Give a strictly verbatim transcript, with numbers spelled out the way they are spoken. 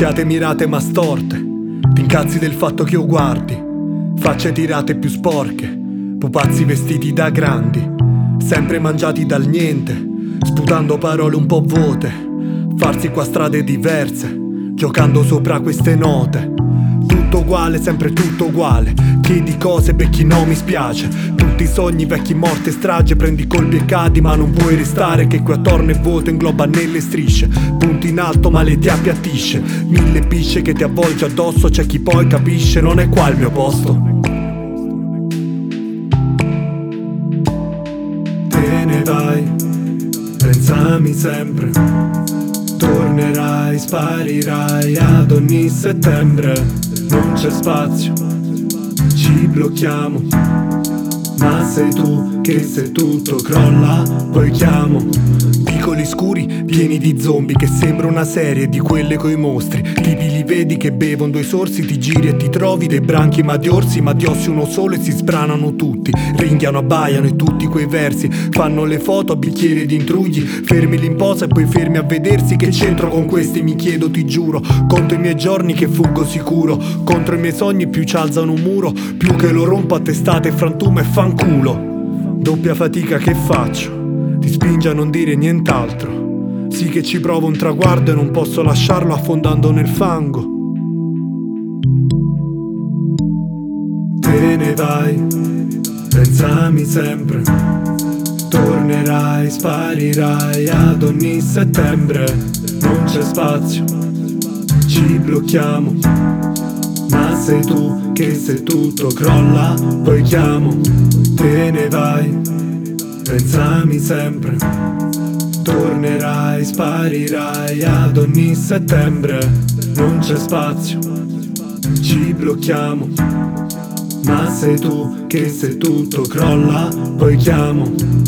Occhiate mirate ma storte, t'incazzi del fatto che io guardi, facce tirate più sporche, pupazzi vestiti da grandi, sempre mangiati dal niente, sputando parole un po' vuote, farsi qua strade diverse, giocando sopra queste note. Tutto uguale, sempre tutto uguale, chiedi cose per chi non mi spiace, tutti i sogni vecchi, morte e strage, prendi colpi e cadi ma non puoi restare, che qui attorno è vuoto, ingloba nelle strisce, punti in alto ma le ti appiattisce, mille pisce che ti avvolge addosso, c'è chi poi capisce, non è qua il mio posto. Te ne vai, pensami sempre, tornerai, sparirai ad ogni settembre. Non c'è spazio, ci blocchiamo, ma sei tu che se tutto crolla poi chiamo. Vicoli scuri pieni di zombie che sembra una serie di quelle coi mostri, tipi li vedi che bevono due sorsi, ti giri e ti trovi dei branchi ma di orsi, ma di ossi uno solo e si sbranano tutti, ringhiano, abbaiano e tutti quei versi fanno le foto a bicchieri di intrugli, fermi l'imposa e poi fermi a vedersi, che c'entro con questi mi chiedo, ti giuro, conto i miei giorni che fuggo sicuro, contro i miei sogni più ci alzano un muro, più che lo rompo a testate frantume e fanculo. Doppia fatica che faccio, ti spinge a non dire nient'altro, sì che ci provo un traguardo e non posso lasciarlo affondando nel fango. Te ne vai, pensami sempre, tornerai, sparirai ad ogni settembre. Non c'è spazio, ci blocchiamo, ma sei tu che se tutto crolla poi chiamo. Te ne vai, pensami sempre, tornerai, sparirai ad ogni settembre. Non c'è spazio, ci blocchiamo, ma sei tu che se tutto crolla poi chiamo.